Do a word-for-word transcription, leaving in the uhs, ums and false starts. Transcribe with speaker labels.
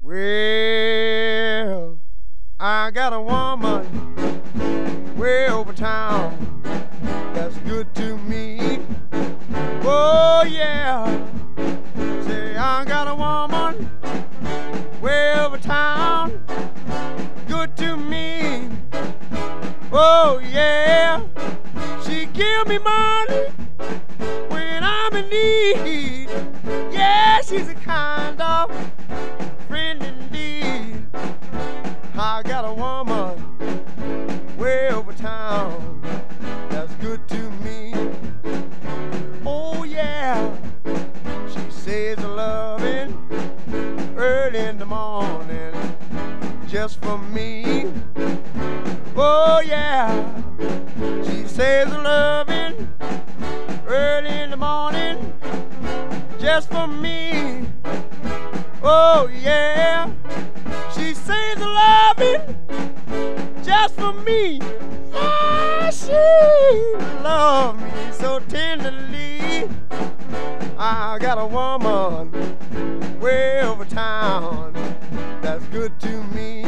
Speaker 1: Well, I got a woman way over town that's good to me. Oh yeah, say I got a woman way over town, good to me. Oh yeah, she give me money when I'm in need. Yeah, she's a kind of friend indeed. I got a woman way over town that's good to me. Oh yeah, she says a loving early in the morning just for me. Oh yeah, she says a loving early in the morning just for me. Oh yeah, she says a loving just for me. Yeah, she loves me so tenderly. I got a woman way over town that's good to me.